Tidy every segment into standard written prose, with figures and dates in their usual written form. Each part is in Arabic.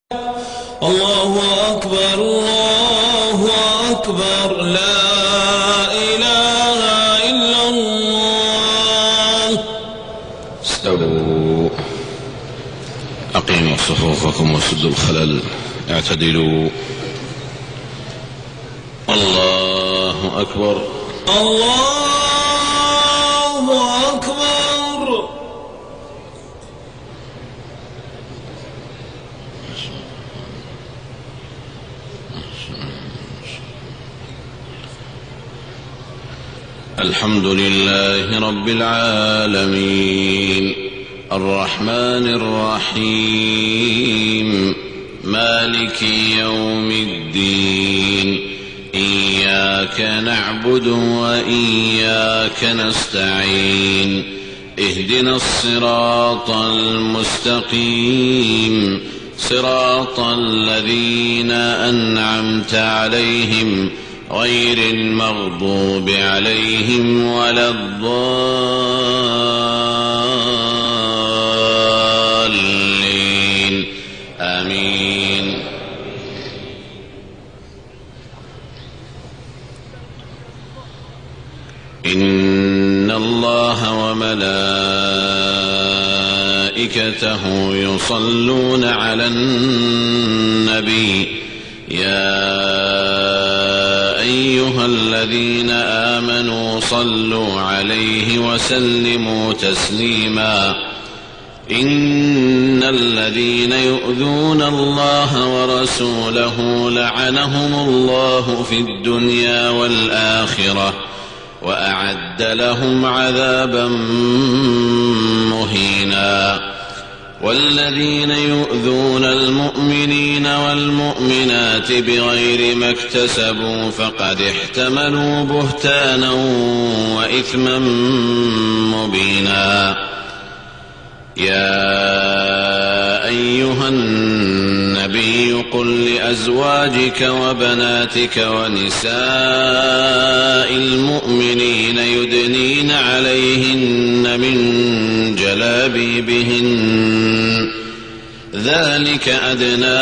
الله أكبر الله أكبر لا إله إلا الله. استووا أقيموا صفوفكم وسدوا الخلل اعتدلوا. الله أكبر الله أكبر. الحمد لله رب العالمين الرحمن الرحيم مالك يوم الدين إياك نعبد وإياك نستعين اهدنا الصراط المستقيم صراط الذين أنعمت عليهم غير المغضوب عليهم ولا الضالين آمين. إن الله وملائكته يصلون على النبي يا أيها الذين آمنوا صلوا عليه وسلموا تسليما. إن الذين يؤذون الله ورسوله لعنهم الله في الدنيا والآخرة وأعد لهم عذابا مهينا. والذين يؤذون المؤمنين والمؤمنات بغير ما اكتسبوا فقد احتملوا بهتانا وإثما مبينا. يا أيها النبي قل لأزواجك وبناتك ونساء المؤمنين يدنين عليهن من جلابيبهن ذلك أدنى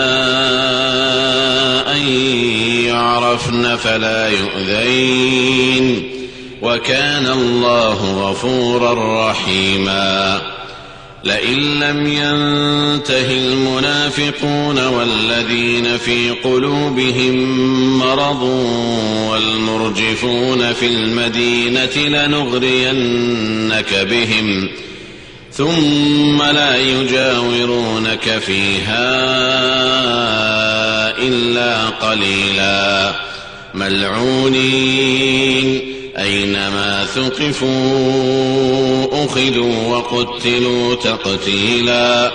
أن يعرفن فلا يؤذين وكان الله غفورا رحيما. لئن لم ينته المنافقون والذين في قلوبهم مرض والمرجفون في المدينة لنغرينك بهم ثم لا يجاورونك فيها إلا قليلا ملعونين أينما ثقفوا أخذوا وقتلوا تقتيلا.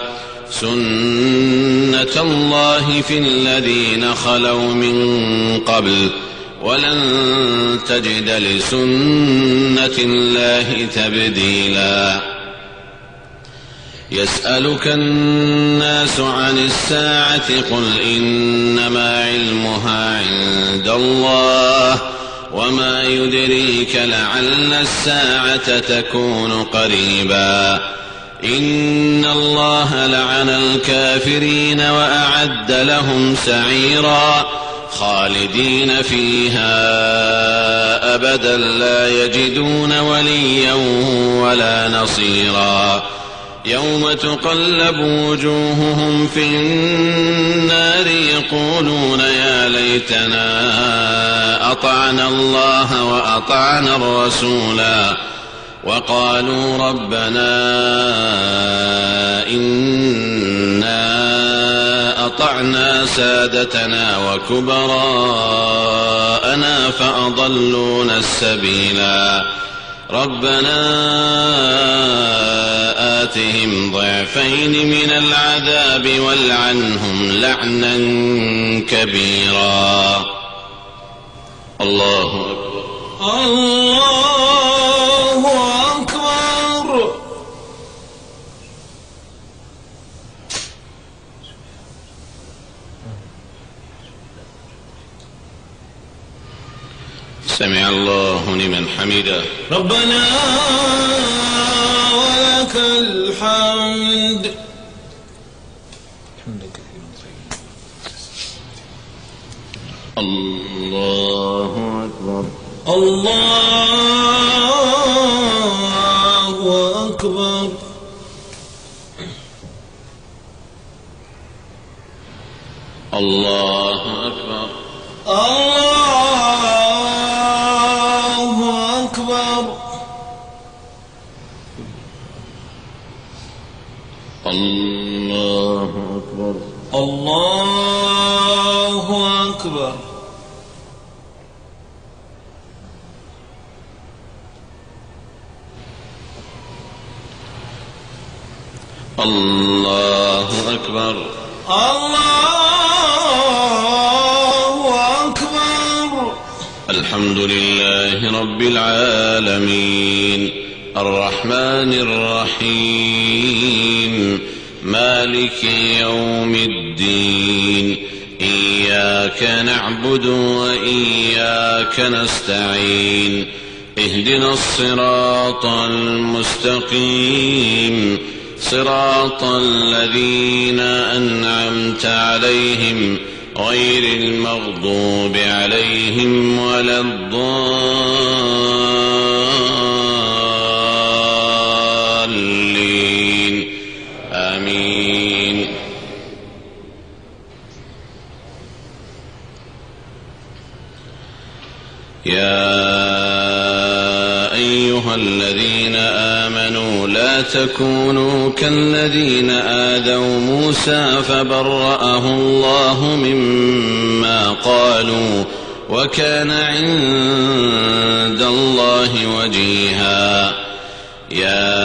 سنة الله في الذين خلوا من قبل ولن تجد لسنة الله تبديلا. يسألك الناس عن الساعة قل إنما علمها عند الله وما يدريك لعل الساعة تكون قريبا. إن الله لعن الكافرين وأعد لهم سعيرا خالدين فيها أبدا لا يجدون وليا ولا نصيرا. يوم تقلب وجوههم في النار يقولون يا ليتنا أطعنا الله وأطعنا الرسولا وقالوا ربنا إنا أطعنا سادتنا وكبراءنا فأضلونا السبيلا. ربنا آتهم ضعفين من العذاب والعنهم لعنا كبيرا. الله أكبر الله أكبر. سمع الله لمن حمده ربنا ولك الحمد. الله أكبر. الله أكبر. الله أكبر. الله أكبر. الله أكبر. الله أكبر. الله أكبر. الله أكبر. الحمد لله رب العالمين الرحمن الرحيم مالك يوم الدين إياك نعبد وإياك نستعين اهدنا الصراط المستقيم صراط الذين أنعمت عليهم غير المغضوب عليهم ولا الضالين آمين. يا أيها الذين آمنوا لا تكونوا كالذين آذوا موسى فبرأه الله مما قالوا وكان عند الله وجيها. يا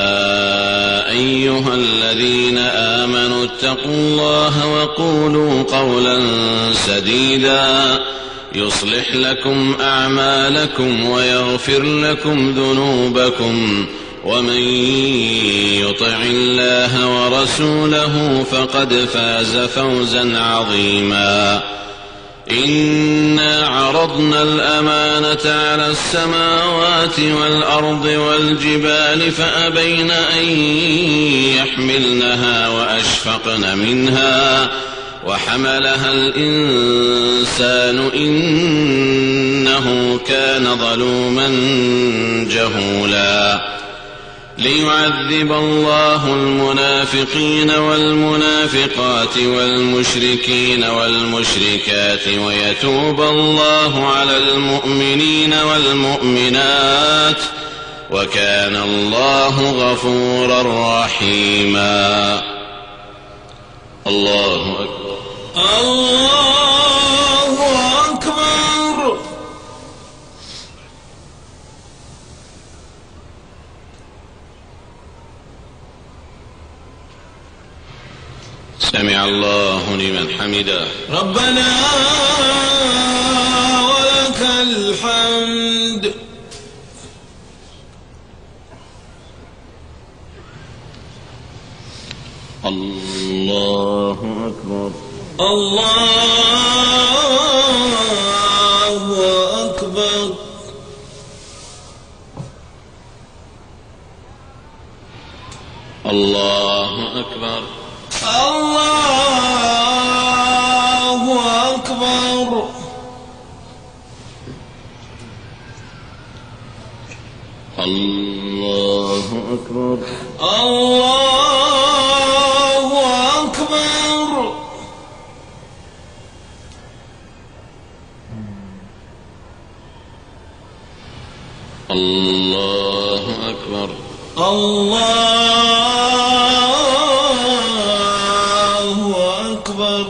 أيها الذين آمنوا اتقوا الله وقولوا قولا سديدا يصلح لكم أعمالكم ويغفر لكم ذنوبكم ومن يطع الله ورسوله فقد فاز فوزا عظيما. إنا عرضنا الأمانة على السماوات والأرض والجبال فأبين أن يحملنها وأشفقن منها وحملها الإنسان إنه كان ظلوما جهولا. ليعذب الله المنافقين والمنافقات والمشركين والمشركات ويتوب الله على المؤمنين والمؤمنات وكان الله غفورا رحيما. الله أكبر. الله أكبر. سمع الله لمن حمده. ربنا ولك الحمد. الله أكبر. الله أكبر. الله أكبر. الله أكبر. الله أكبر. الله أكبر. الله أكبر. الله أكبر.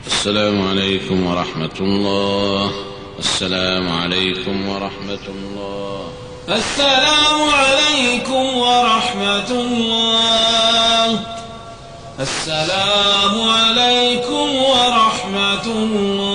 السلام عليكم ورحمة الله. السلام عليكم ورحمة الله. السلام عليكم ورحمة الله. السلام عليكم ورحمة الله.